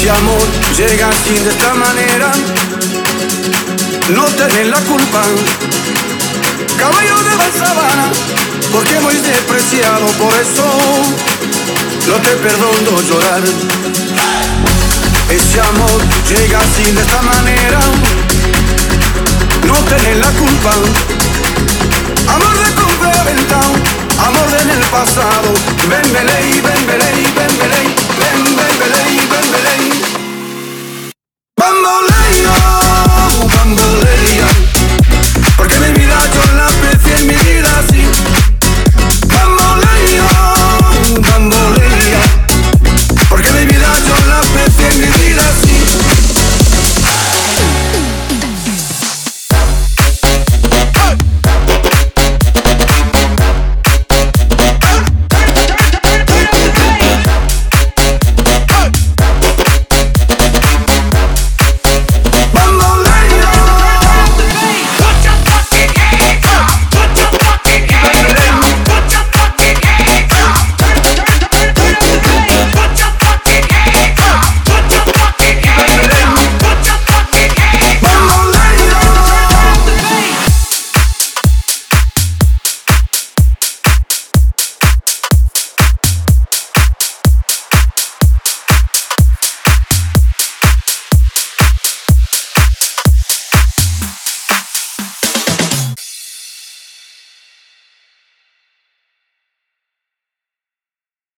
Ese amor llega así de esta manera, no tenés la culpa. Caballo de la sabana, porque muy despreciado, por eso no te perdono llorar. Ese amor llega así de esta manera, no tenés la culpa. Amor de compra-venta, amor de en el pasado, ven, me leí